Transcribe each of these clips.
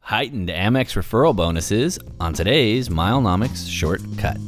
heightened Amex referral bonuses on today's Milenomics Shortcut.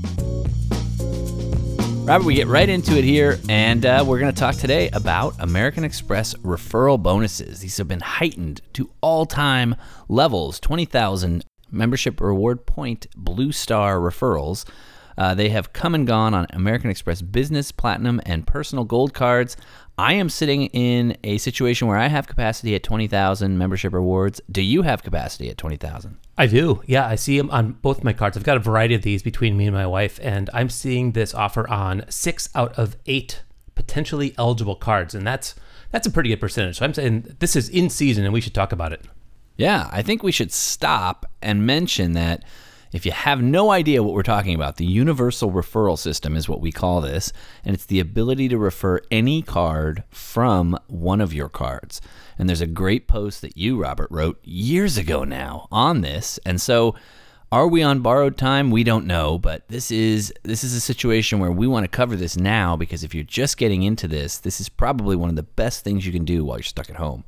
Robert, we get right into it here, and we're going to talk today about American Express referral bonuses. These have been heightened to all-time levels, 20,000 membership reward point Blue Star referrals. They have come and gone on American Express Business, Platinum, and Personal Gold cards. I am sitting in a situation where I have capacity at 20,000 membership rewards. Do you have capacity at 20,000? I do. Yeah, I see them on both my cards. I've got a variety of these between me and my wife, and I'm seeing this offer on 6 out of 8 potentially eligible cards, and that's a pretty good percentage. So I'm saying this is in season, and we should talk about it. Yeah, I think we should stop and mention that if you have no idea what we're talking about, the universal referral system is what we call this, and it's the ability to refer any card from one of your cards. And there's a great post that you, Robert, wrote years ago now on this. And so are we on borrowed time? We don't know, but this is a situation where we want to cover this now, because if you're just getting into this is probably one of the best things you can do while you're stuck at home.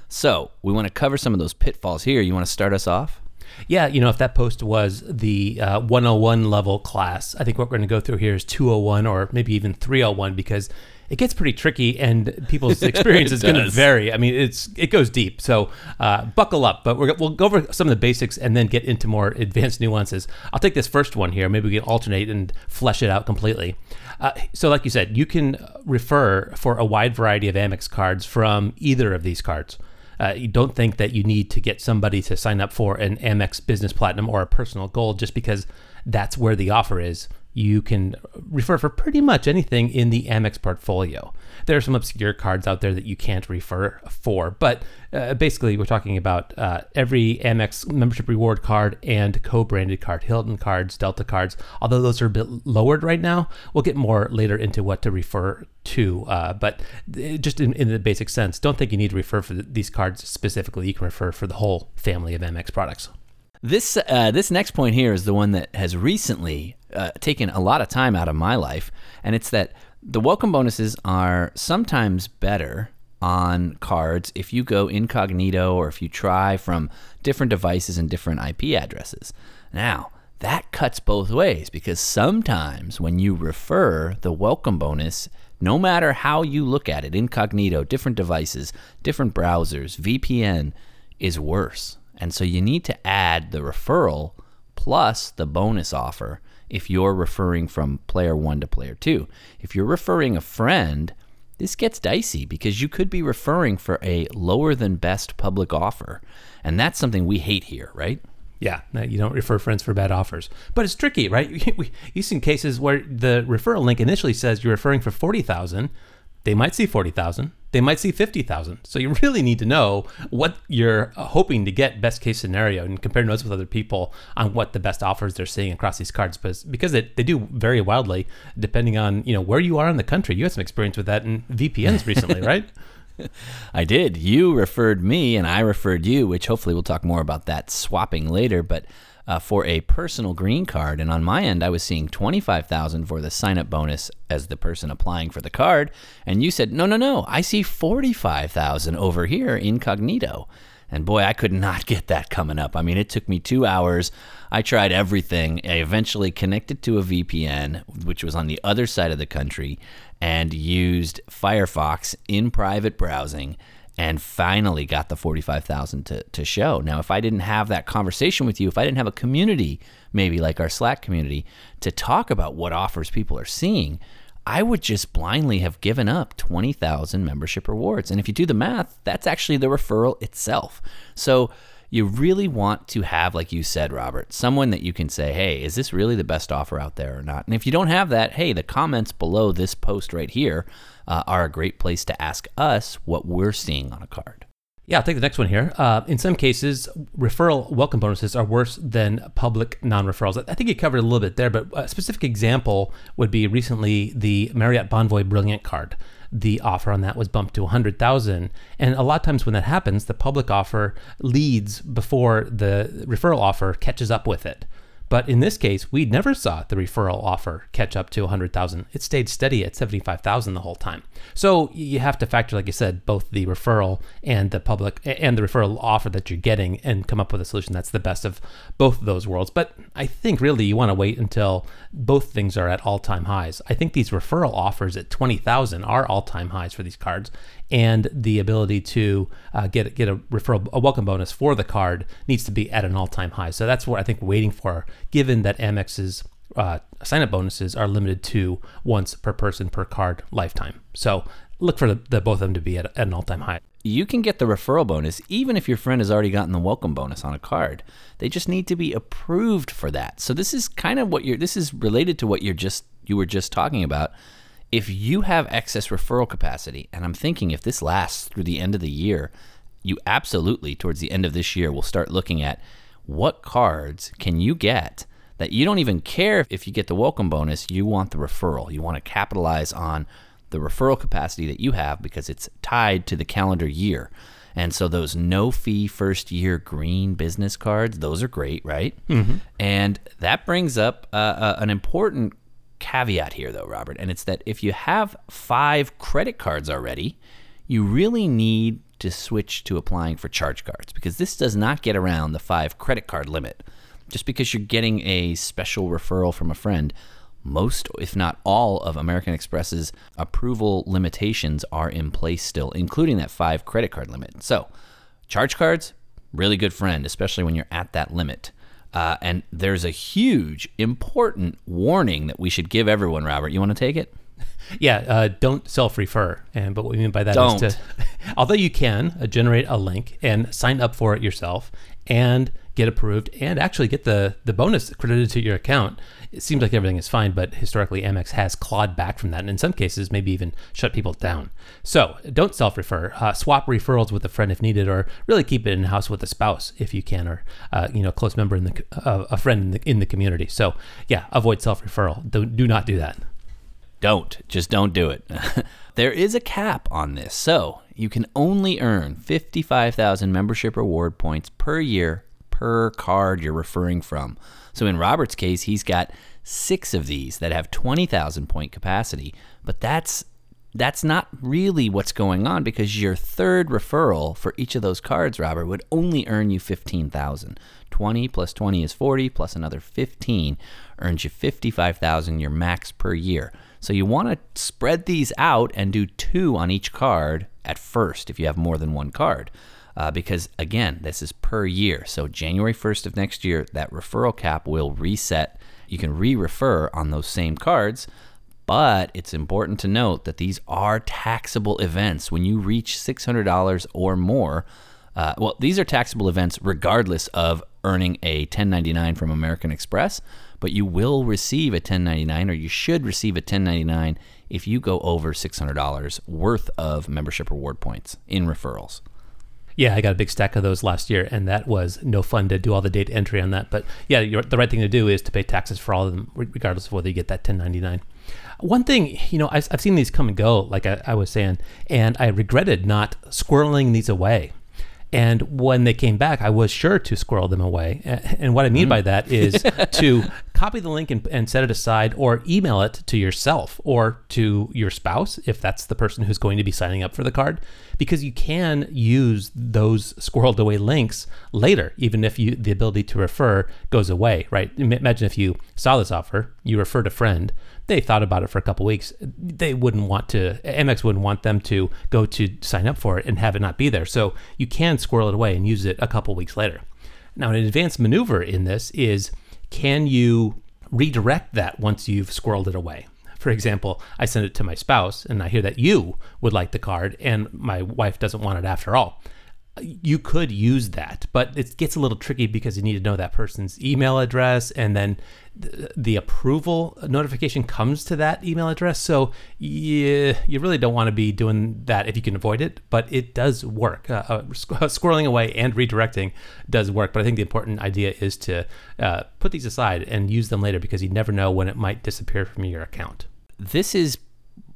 So we want to cover some of those pitfalls here. You want to start us off? Yeah, if that post was the 101 level class, I think what we're going to go through here is 201 or maybe even 301, because it gets pretty tricky and people's experience is going to vary. I mean, it goes deep. So buckle up, but we'll go over some of the basics and then get into more advanced nuances. I'll take this first one here. Maybe we can alternate and flesh it out completely. So like you said, you can refer for a wide variety of Amex cards from either of these cards. You don't think that you need to get somebody to sign up for an Amex Business Platinum or a Personal Gold just because that's where the offer is. You can refer for pretty much anything in the Amex portfolio. There are some obscure cards out there that you can't refer for, but basically we're talking about every Amex membership reward card and co-branded card, Hilton cards, Delta cards. Although those are a bit lowered right now, we'll get more later into what to refer to, but just in the basic sense, don't think you need to refer for these cards specifically. You can refer for the whole family of Amex products. This next point here is the one that has recently taken a lot of time out of my life, and it's that the welcome bonuses are sometimes better on cards if you go incognito or if you try from different devices and different IP addresses. Now, that cuts both ways, because sometimes when you refer the welcome bonus, no matter how you look at it, incognito, different devices, different browsers, VPN, is worse. And so you need to add the referral plus the bonus offer if you're referring from player 1 to player 2. If you're referring a friend, this gets dicey because you could be referring for a lower than best public offer. And that's something we hate here, right? Yeah, no, you don't refer friends for bad offers. But it's tricky, right? You've seen cases where the referral link initially says you're referring for 40,000. They might see 40,000. They might see 50,000. So you really need to know what you're hoping to get best case scenario and compare notes with other people on what the best offers they're seeing across these cards. But because they do vary wildly depending on where you are in the country. You had some experience with that in VPNs recently, right? I did. You referred me and I referred you, which hopefully we'll talk more about that swapping later. But for a personal green card, and on my end, I was seeing 25,000 for the sign-up bonus as the person applying for the card, and you said, no, I see 45,000 over here incognito. And boy, I could not get that coming up. I mean, it took me 2 hours. I tried everything. I eventually connected to a VPN, which was on the other side of the country, and used Firefox in private browsing, and finally got the 45,000 to show. Now, if I didn't have that conversation with you, if I didn't have a community, maybe like our Slack community, to talk about what offers people are seeing, I would just blindly have given up 20,000 membership rewards. And if you do the math, that's actually the referral itself. So you really want to have, like you said, Robert, someone that you can say, hey, is this really the best offer out there or not? And if you don't have that, hey, the comments below this post right here are a great place to ask us what we're seeing on a card. Yeah, I'll take the next one here. In some cases, referral welcome bonuses are worse than public non-referrals. I think you covered a little bit there, but a specific example would be recently the Marriott Bonvoy Brilliant card. The offer on that was bumped to 100,000. And a lot of times when that happens, the public offer leads before the referral offer catches up with it. But in this case, we never saw the referral offer catch up to 100,000. It stayed steady at 75,000 the whole time. So you have to factor, like you said, both the referral and the public and the referral offer that you're getting and come up with a solution that's the best of both of those worlds. But I think really you want to wait until both things are at all-time highs. I think these referral offers at 20,000 are all-time highs for these cards, and the ability to get a welcome bonus for the card needs to be at an all-time high. So that's what I think we're waiting for, given that Amex's sign-up bonuses are limited to once per person per card lifetime. So look for the both of them to be at an all-time high. You can get the referral bonus even if your friend has already gotten the welcome bonus on a card. They just need to be approved for that. So this is kind of this is related to what you were just talking about. If you have excess referral capacity, and I'm thinking if this lasts through the end of the year, you absolutely, towards the end of this year, will start looking at what cards can you get that you don't even care if you get the welcome bonus, you want the referral. You want to capitalize on the referral capacity that you have because it's tied to the calendar year. And so those no-fee first-year green business cards, those are great, right? Mm-hmm. And that brings up an important caveat here, though, Robert, and it's that if you have 5 credit cards already, you really need to switch to applying for charge cards because this does not get around the 5 credit card limit. Just because you're getting a special referral from a friend, most, if not all, of American Express's approval limitations are in place still, including that 5 credit card limit. So, charge cards, really good friend, especially when you're at that limit. And there's a huge, important warning that we should give everyone, Robert. You want to take it? Yeah, don't self-refer. But what we mean by that is to, although you can generate a link and sign up for it yourself and get approved and actually get the bonus credited to your account, it seems like everything is fine, but historically Amex has clawed back from that and in some cases maybe even shut people down. So don't self-refer. Swap referrals with a friend if needed, or really keep it in-house with a spouse if you can, or a close member a friend in the community. So yeah, avoid self-referral. Do not do that. Just don't do it. There is a cap on this, so you can only earn 55,000 membership reward points per year per card you're referring from. So in Robert's case, he's got 6 of these that have 20,000 point capacity, but that's not really what's going on because your third referral for each of those cards, Robert, would only earn you 15,000. 20 plus 20 is 40 plus another 15 earns you 55,000, your max per year. So you want to spread these out and do 2 on each card at first if you have more than one card. Because, again, this is per year. So January 1st of next year, that referral cap will reset. You can re-refer on those same cards, but it's important to note that these are taxable events. When you reach $600 or more, these are taxable events regardless of earning a 1099 from American Express, but you will receive a 1099, or you should receive a 1099 if you go over $600 worth of membership reward points in referrals. Yeah, I got a big stack of those last year, and that was no fun to do all the data entry on that. But yeah, the right thing to do is to pay taxes for all of them, regardless of whether you get that 1099. One thing, I've seen these come and go, like I was saying, and I regretted not squirreling these away. And when they came back, I was sure to squirrel them away. And what I mean by that is to copy the link and set it aside, or email it to yourself or to your spouse, if that's the person who's going to be signing up for the card, because you can use those squirreled away links later, even if the ability to refer goes away, right? Imagine if you saw this offer, you referred a friend, they thought about it for a couple weeks. Amex wouldn't want them to go to sign up for it and have it not be there. So you can squirrel it away and use it a couple weeks later. Now, an advanced maneuver in this is, can you redirect that once you've squirreled it away? For example, I send it to my spouse and I hear that you would like the card and my wife doesn't want it after all. You could use that, but it gets a little tricky because you need to know that person's email address, and then the approval notification comes to that email address. So you really don't want to be doing that if you can avoid it, but it does work. Squirreling away and redirecting does work, but I think the important idea is to put these aside and use them later, because you never know when it might disappear from your account. This is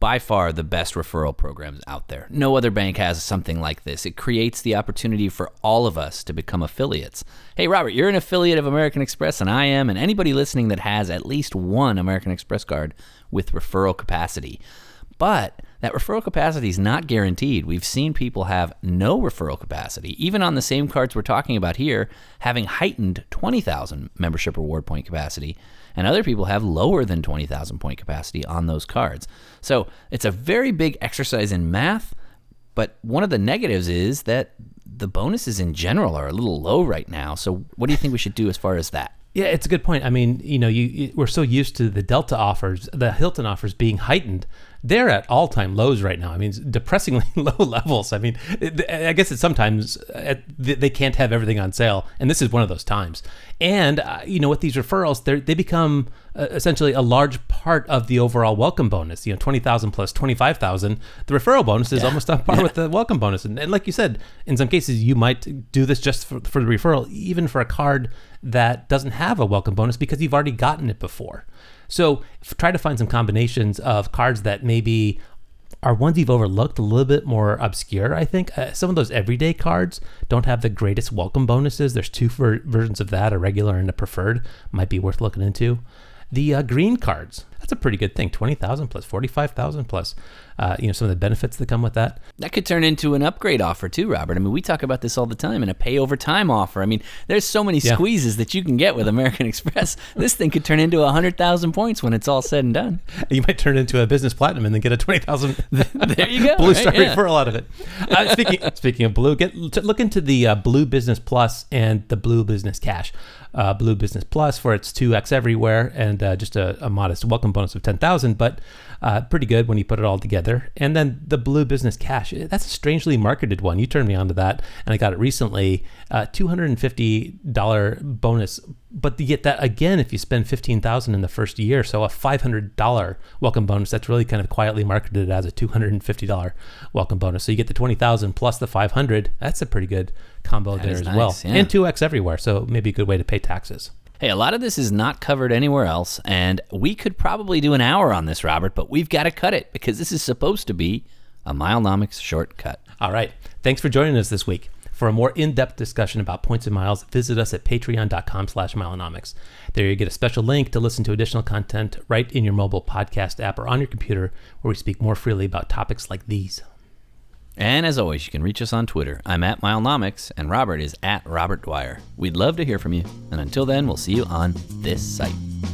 by far the best referral programs out there. No other bank has something like this. It creates the opportunity for all of us to become affiliates. Hey, Robert, you're an affiliate of American Express, and I am, and anybody listening that has at least one American Express card with referral capacity. But that referral capacity is not guaranteed. We've seen people have no referral capacity, even on the same cards we're talking about here, having heightened 20,000 membership reward point capacity, and other people have lower than 20,000 point capacity on those cards. So it's a very big exercise in math, but one of the negatives is that the bonuses in general are a little low right now. So what do you think we should do as far as that? Yeah, it's a good point. I mean, we're so used to the Delta offers, the Hilton offers being heightened. They're at all-time lows right now. I mean, depressingly low levels. I mean, I guess it's sometimes they can't have everything on sale, and this is one of those times. And, with these referrals, they become essentially a large part of the overall welcome bonus. 20,000 plus 25,000. The referral bonus is almost on par with the welcome bonus. And like you said, in some cases, you might do this just for the referral, even for a card that doesn't have a welcome bonus because you've already gotten it before. So try to find some combinations of cards that maybe are ones you've overlooked, a little bit more obscure, I think. Some of those everyday cards don't have the greatest welcome bonuses. There's two versions of that, a regular and a preferred. Might be worth looking into. The green cards, that's a pretty good thing. 20,000 plus 45,000 plus, some of the benefits that come with that. That could turn into an upgrade offer too, Robert. I mean, we talk about this all the time, and a pay over time offer. I mean, there's so many squeezes that you can get with American Express. This thing could turn into 100,000 points when it's all said and done. You might turn it into a business platinum and then get a 20,000 there you go, Blue Star referral out of it. Speaking of Blue, look into the Blue Business Plus and the Blue Business Cash. Blue Business Plus for its 2x everywhere and just a modest welcome bonus of 10,000, but pretty good when you put it all together. And then the Blue Business Cash, that's a strangely marketed one. You turned me on to that, and I got it recently. $250 bonus, but you get that again if you spend $15,000 in the first year. So a $500 welcome bonus. That's really kind of quietly marketed as a $250 welcome bonus. So you get the 20,000 plus the 500. That's a pretty good combo there as well. Yeah. And 2x everywhere. So maybe a good way to pay taxes. Hey, a lot of this is not covered anywhere else, and we could probably do an hour on this, Robert, but we've got to cut it because this is supposed to be a Milenomics shortcut. All right. Thanks for joining us this week. For a more in-depth discussion about points and miles, visit us at patreon.com/Milenomics. There you get a special link to listen to additional content right in your mobile podcast app or on your computer, where we speak more freely about topics like these. And as always, you can reach us on Twitter. I'm at Milenomics, and Robert is at Robert Dwyer. We'd love to hear from you. And until then, we'll see you on this site.